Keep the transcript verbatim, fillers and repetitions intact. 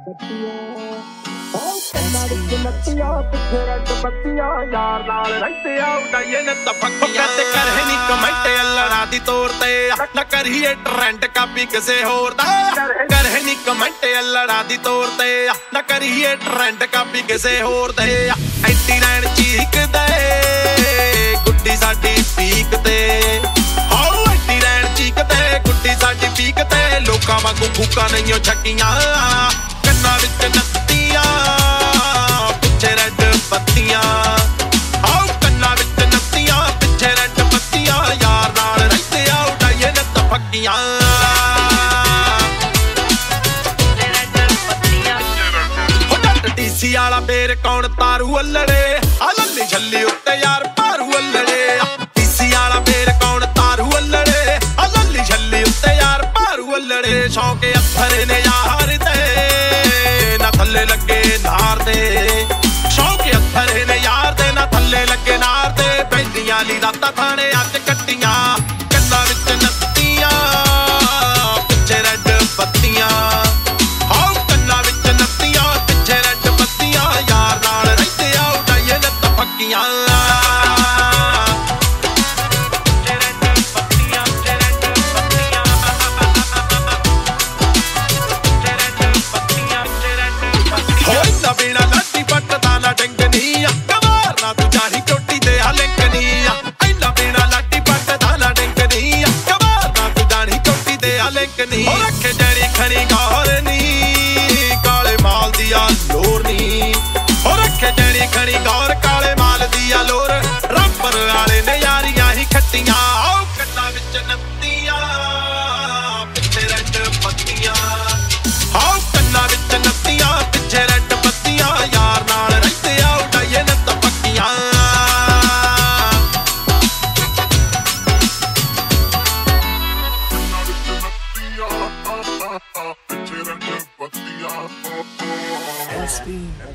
ਕੰਨਾਂ ਵਿੱਚ ਨੱਤੀਆਂ ਪਿੱਛੇ ਰੈੱਡ ਬੱਤੀਆਂ ਯਾਰ ਨਾਲ ਰਹਿੰਦੇ ਆ ਉਡਾਈਏ ਨੱਤ ਪੱਕੀਆਂ ਤੇ ਕਰੇ ਨੀ ਕਮੈਂਟ ਅਲੜਾ ਦੀ ਤੌਰ ਤੇ ਨਾ ਕਰੀਏ ਟ੍ਰੈਂਡ ਕਾਪੀ ਕਿਸੇ ਹੋਰ ਦਾ ਕਰੇ ਨੀ ਕਮੈਂਟ ਅਲੜਾ ਦੀ ਤੌਰ ਤੇ ਨਾ ਕਰੀਏ ਟ੍ਰੈਂਡ ਕਾਪੀ ਕਿਸੇ ਹੋਰ ਦੇ ਐਂਟੀ ਰੈਣ ਚੀਕਦੇ ਗੁੱਡੀ ਸਾਡੀ ਪੀਕ ਤੇ ਆਓ ਐਂਟੀ ਰੈਣ ਚੀਕਦੇ ਗੁੱਡੀ ਸਾਡੀ ਪੀਕ ਤੇ ਲੋਕਾਂ ਵਾਂਗੂ ਫੂਕਾਂ ਨਹੀਂ ਛੱਕੀਆਂ ਕੰਨਾਂ ਵਿੱਚ ਨੱਤੀਆਂ ਪਿੱਛੇ ਰੈੱਡ ਬੱਤੀਆਂ ਆਓ ਕੰਨਾਂ ਵਿੱਚ ਨੱਤੀਆਂ ਪਿੱਛੇ ਰੈੱਡ ਬੱਤੀਆਂ ਯਾਰ ਨਾਲ ਰਹਿੰਦੇ ਆ ਉਡਾਈਏ ਨੱਤ ਫੱਕੀਆਂ ਡੀਸੀ ਵਾਲਾ ਫੇਰ ਕੌਣ ਤਾਰੂ ਅੱਲੜੇ ਆ ਲੱਲੀ ਛੱਲੀ ਉੱਤੇ ਯਾਰ ਭਾਰੂ ਅੱਲੜੇ ਡੀਸੀ ਵਾਲਾ ਫੇਰ ਕੌਣ ਤਾਰੂ ਅੱਲੜੇ ਆ ਲੱਲੀ ਛੱਲੀ ਉੱਤੇ ਯਾਰ ਭਾਰੂ ਅੱਲੜੇ ਸ਼ੌਂਕ ਅੱਥਰੇ ਨੇ ਯਾਰ ਤੇ ਨਾ ਥੱਲੇ ਲੱਗੇ ਨਾਰ ਦੇ ਸ਼ੌਂਕ ਅੱਥਰੇ ਨੇ ਯਾਰ ਦੇ ਨਾ ਥੱਲੇ ਲੱਗੇ ਨਾਰ ਦੇ ਬੈਂਦੀਆਂ ਲਈ ਰਾਤਾਂ ਥਾਣੇ ਅੱਜ ਕੱਟੀਆਂ ਕੰਨਾਂ ਵਿੱਚ ਨੱਤੀਆਂ ਪਿੱਛੇ ਰੈੱਡ ਬੱਤੀਆਂ ਆਓ ਕੰਨਾਂ ਵਿੱਚ ਨੱਤੀਆਂ ਪਿੱਛੇ ਰੈੱਡ ਬੱਤੀਆਂ ਯਾਰ ਨਾਲ ਰਹਿੰਦੇ ਆ ਉਡਾਈਏ ਨੱਤ ਫੱਕੀਆਂ ਬਿਨਾ ਲਾਡੀ ਪੱਟਦਾ ਨਾ ਡੰਗਨੀ ਆ ਕਵਾਰ ਨਾ ਤੂੰ ਜਾਹੀ ਚੋਟੀ ਤੇ ਆ ਲਿੰਕਨੀ ਆ ਇੰਨਾ ਬਿਨਾ ਲਾਡੀ ਪੱਟਦਾ ਨਾ ਡੰਗਨੀ ਆ ਕਵਾਰ ਨਾ ਤੂੰ ਜਾਹੀ ਚੋਟੀ ਤੇ ਆ ਲਿੰਕਨੀ ਹੋ ਰੱਖੇ ਜਣੀ ਖਣੀ ਗੌਰ ਨੀ ਕਾਲੇ ਮਾਲ ਦੀ ਆ ਲੋਰ ਨੀ ਹੋ ਰੱਖੇ ਜਣੀ ਖਣੀ ਗੌਰ ਕਾਲੇ ਮਾਲ ਦੀ ਆ ਲੋਰ ਰੱਬਰ ਵਾਲੇ ਨੇ ਯਾਰੀਆਂ ਹੀ ਖੱਟੀਆਂ ਆਓ ਕੰਨਾਂ ਵਿੱਚ ਨੱਤੀਆਂ ਪਿੱਛੇ ਰੈੱਡ ਬੱਤੀਆਂ ਆਓ ਕੰਨਾਂ ਵਿੱਚ ਨੱਤੀਆਂ ਪਿੱਛੇ ਰੈੱਡ ਯਾਰ ਨਾਲ ਰਹਿੰਦੇ ਆ ਉਡਾਈਏ ਨੱਤ ਪੱਕੀਆਂ ਪਿੱਛੇ ਰੈੱਡ ਬੱਤੀਆਂ